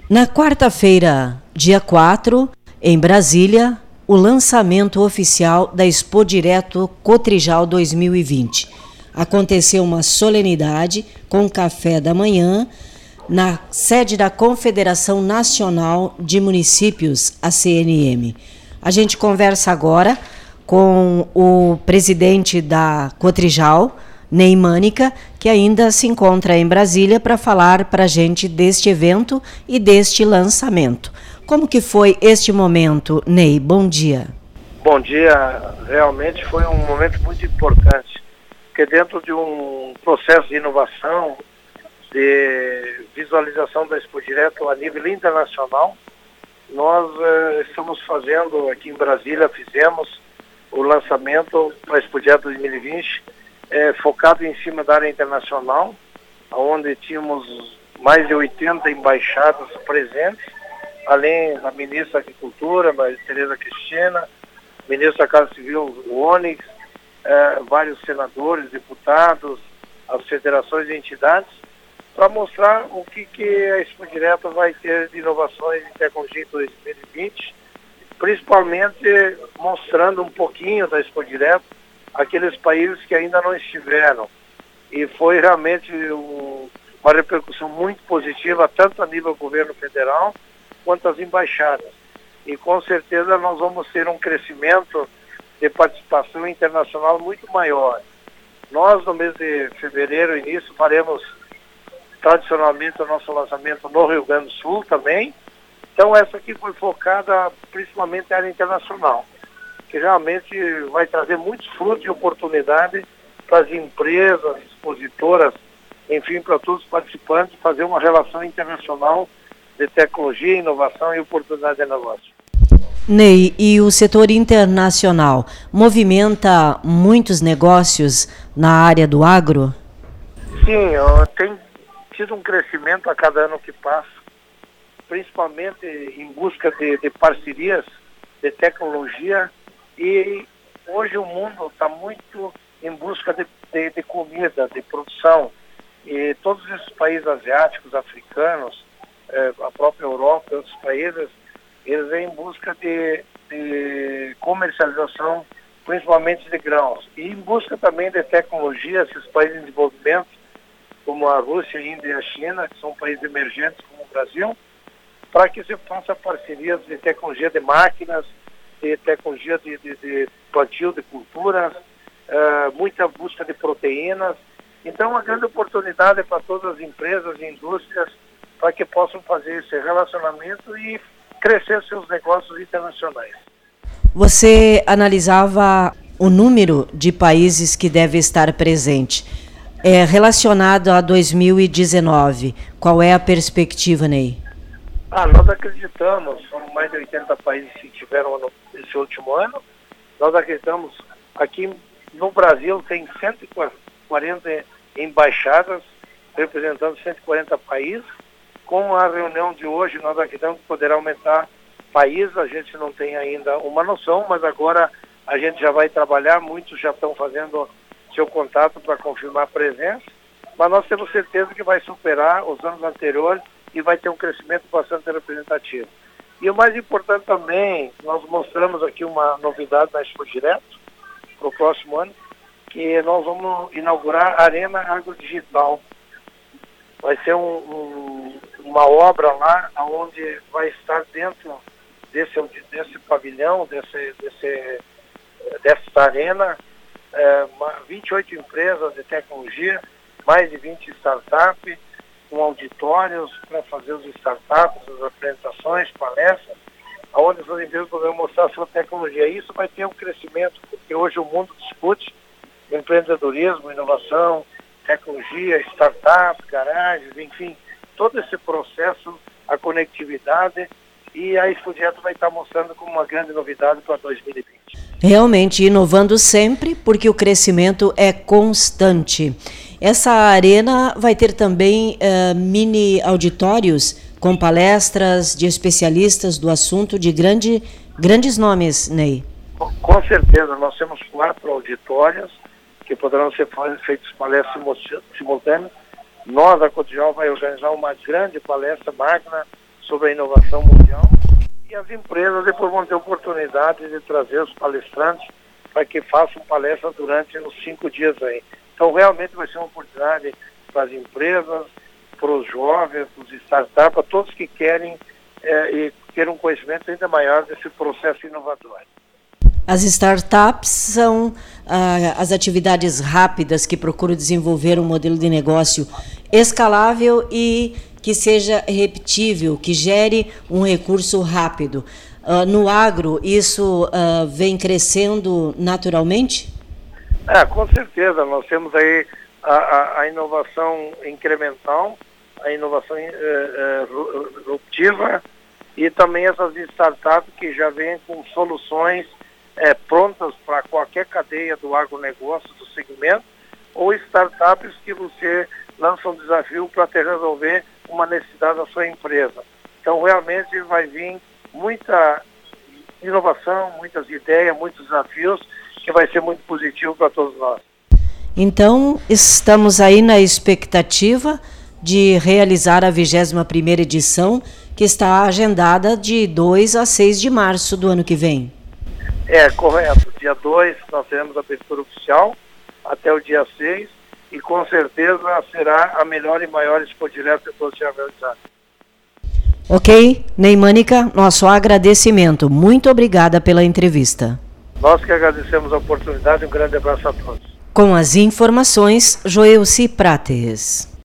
Na quarta-feira, dia 4, em Brasília, o lançamento oficial da Expo Direto Cotrijal 2020. Aconteceu uma solenidade com café da manhã na sede da Confederação Nacional de Municípios, a CNM. A gente conversa agora com o presidente da Cotrijal, Ney Mânica, que ainda se encontra em Brasília para falar para a gente deste evento e deste lançamento. Como que foi este momento, Ney? Bom dia. Bom dia. Realmente foi um momento muito importante, porque dentro de um processo de inovação, de visualização da Expo Direto a nível internacional, nós estamos fazendo aqui em Brasília, fizemos o lançamento para a Expo Direto 2020, focado em cima da área internacional, onde tínhamos mais de 80 embaixadas presentes, além da ministra da Agricultura, Maria Tereza Cristina, ministro da Casa Civil, o Onyx, vários senadores, deputados, as federações e entidades, para mostrar o que a Expo Direto vai ter de inovações em tecnologia em 2020, principalmente mostrando um pouquinho da Expo Direto aqueles países que ainda não estiveram. E foi realmente uma repercussão muito positiva, tanto a nível do governo federal, quanto as embaixadas. E com certeza nós vamos ter um crescimento de participação internacional muito maior. Nós, no mês de fevereiro, início, faremos tradicionalmente o nosso lançamento no Rio Grande do Sul também. Então essa aqui foi focada principalmente na área internacional, que realmente vai trazer muitos frutos e oportunidades para as empresas, expositoras, enfim, para todos os participantes, fazer uma relação internacional de tecnologia, inovação e oportunidade de negócio. Ney, e o setor internacional movimenta muitos negócios na área do agro? Sim, tem tido um crescimento a cada ano que passa, principalmente em busca de parcerias, de tecnologia. E hoje o mundo está muito em busca de comida, de produção. E todos esses países asiáticos, africanos, a própria Europa e outros países, eles vêm em busca de comercialização, principalmente de grãos. E em busca também de tecnologia, esses países em desenvolvimento, como a Rússia, a Índia e a China, que são países emergentes como o Brasil, para que se faça parcerias de tecnologia de máquinas, de tecnologia de plantio de culturas, muita busca de proteínas. Então, uma grande oportunidade para todas as empresas e indústrias para que possam fazer esse relacionamento e crescer seus negócios internacionais. Você analisava o número de países que deve estar presente. Relacionado a 2019, qual é a perspectiva, Ney? Nós acreditamos, foram mais de 80 países que tiveram esse último ano. Nós acreditamos, aqui no Brasil tem 140 embaixadas representando 140 países. Com a reunião de hoje, nós acreditamos que poderá aumentar países, a gente não tem ainda uma noção, mas agora a gente já vai trabalhar, muitos já estão fazendo seu contato para confirmar a presença, mas nós temos certeza que vai superar os anos anteriores e vai ter um crescimento bastante representativo. E o mais importante também, nós mostramos aqui uma novidade na Expo Direto para o próximo ano, que nós vamos inaugurar a Arena Agrodigital. Vai ser uma obra lá, onde vai estar dentro desse pavilhão, dessa arena, 28 empresas de tecnologia, mais de 20 startups, com auditórios para fazer os startups, as apresentações, palestras, onde as empresas poderão mostrar a sua tecnologia. Isso vai ter um crescimento, porque hoje o mundo discute empreendedorismo, inovação, tecnologia, startups, garagens, enfim, todo esse processo, a conectividade, e a Expo Direto vai estar mostrando como uma grande novidade para 2020. Realmente, inovando sempre, porque o crescimento é constante. Essa arena vai ter também mini auditórios com palestras de especialistas do assunto de grandes nomes, Ney. Com certeza, nós temos 4 auditórios que poderão ser feitas palestras simultâneas. Nós, a Cotrijal, vai organizar uma grande palestra magna sobre a inovação mundial, e as empresas depois vão ter oportunidade de trazer os palestrantes para que façam palestra durante os 5 dias aí. Então realmente vai ser uma oportunidade para as empresas, para os jovens, para os startups, para todos que querem e ter um conhecimento ainda maior desse processo inovador. As startups são as atividades rápidas que procuram desenvolver um modelo de negócio escalável e que seja repetível, que gere um recurso rápido. No agro, isso vem crescendo naturalmente? Com certeza. Nós temos aí a inovação incremental, a inovação disruptiva e também essas startups que já vêm com soluções prontas para qualquer cadeia do agronegócio, do segmento, ou startups que você lança um desafio para resolver uma necessidade da sua empresa. Então, realmente vai vir muita inovação, muitas ideias, muitos desafios, que vai ser muito positivo para todos nós. Então, estamos aí na expectativa de realizar a 21ª edição, que está agendada de 2 a 6 de março do ano que vem. Correto. Dia 2 nós teremos a abertura oficial até o dia 6 e com certeza será a melhor e maior Expo Direto que todos já realizaram. Ok, Ney Mânica, nosso agradecimento. Muito obrigada pela entrevista. Nós que agradecemos a oportunidade e um grande abraço a todos. Com as informações, Joelci Prates.